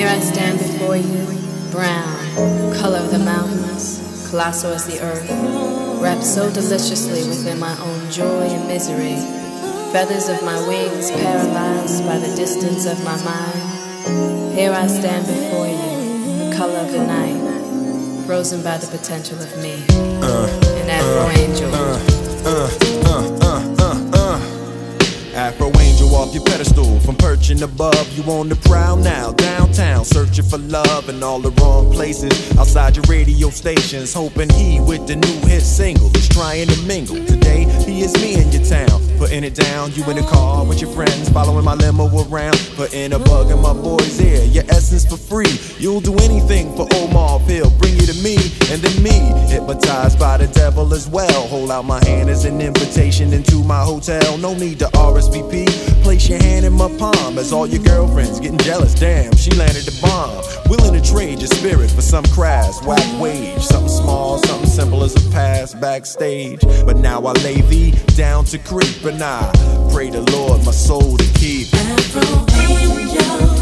I stand before you, brown, color of the mountains, colossal as the earth, wrapped so deliciously within my own joy and misery, feathers of my wings paralyzed by the distance of my mind. Here I stand before you, the color of the night, frozen by the potential of me, an Afro angel. Afro angel off your pedestal, from perching above, you on the prowl now, downtown, searching for love in all the wrong places, outside your radio stations, hoping he with the new hit single is trying to mingle. Today, he is me in your town, putting it down, you in the car with your friends, following my limo around, putting a bug in my boy's ear, your essence for free, you'll do anything for Omar, he'll bring you to me, and then me, hypnotized by the devil as well, hold out my hand as an invitation into my hotel, no need to RSVP, place your hand in my palm as all your girlfriends getting jealous, damn, she landed the bomb, willing to trade your spirit for some crass, whack wage, something small, something simple as a pass backstage, but now I lay thee down to creep, and I pray the Lord my soul to keep. Afro angel.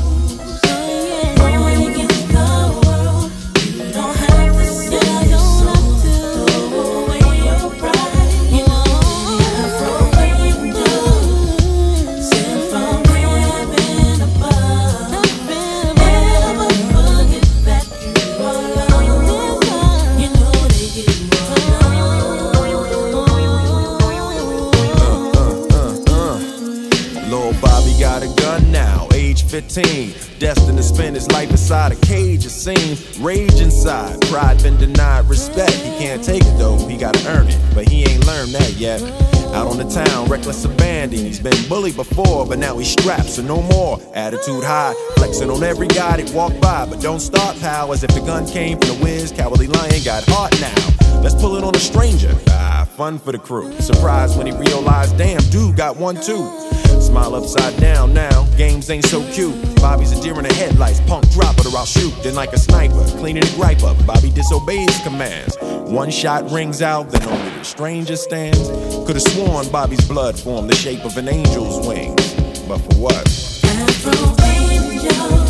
Got a gun now, age 15, destined to spend his life inside a cage, it seems, rage inside, pride been denied respect, he can't take it though, he gotta earn it, but he ain't learned that yet, out on the town, reckless abandon, he's been bullied before, but now he's strapped, so no more, attitude high, flexing on every guy that walked by, but don't start pal, as if the gun came from the whiz, cowardly lion got heart now, let's pull it on a stranger, fun for the crew, surprised when he realized, damn dude got one too. Smile upside down now, games ain't so cute. Bobby's a deer in the headlights, punk drop it or I'll shoot. Then like a sniper, cleaning the gripe up, Bobby disobeys commands. One shot rings out, then only the stranger stands. Could've sworn Bobby's blood formed the shape of an angel's wings, but for what? Afro angel.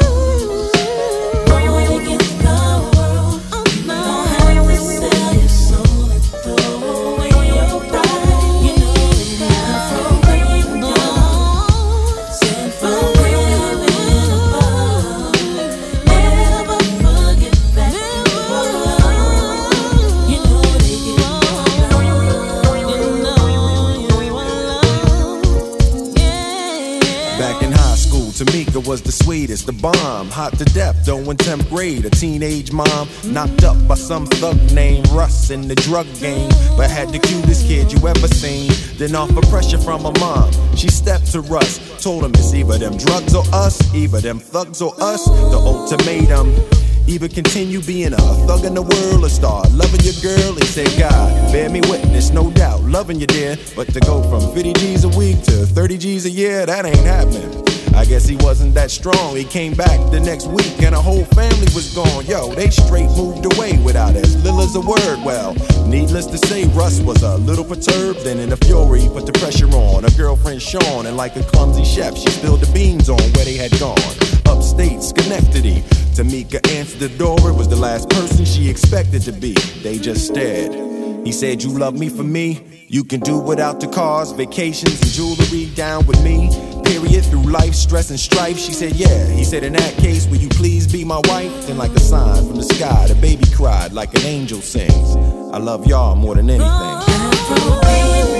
Tamika was the sweetest, the bomb, hot to death, though in 10th grade, a teenage mom, knocked up by some thug named Russ in the drug game, but had the cutest kid you ever seen, then off of pressure from her mom, she stepped to Russ, told him it's either them drugs or us, either them thugs or us, the ultimatum. Either continue being a thug in the world or start loving your girl. He said, God, bear me witness, no doubt, loving you, dear. But to go from 50 G's a week to 30 G's a year, that ain't happening. I guess he wasn't that strong. He came back the next week and a whole family was gone. Yo, they straight moved away without as little as a word. Well, needless to say, Russ was a little perturbed. Then in a fury, he put the pressure on her girlfriend Sean. And like a clumsy chef, she spilled the beans on where they had gone. Upstate, Schenectady. Tamika answered the door. It was the last person she expected to be. They just stared. He said, you love me for me? You can do without the cars, vacations, and jewelry. Down with me? Period, through life, stress, and strife. She said, yeah. He said, in that case, will you please be my wife? Then like a sign from the sky, the baby cried like an angel sings. I love y'all more than anything.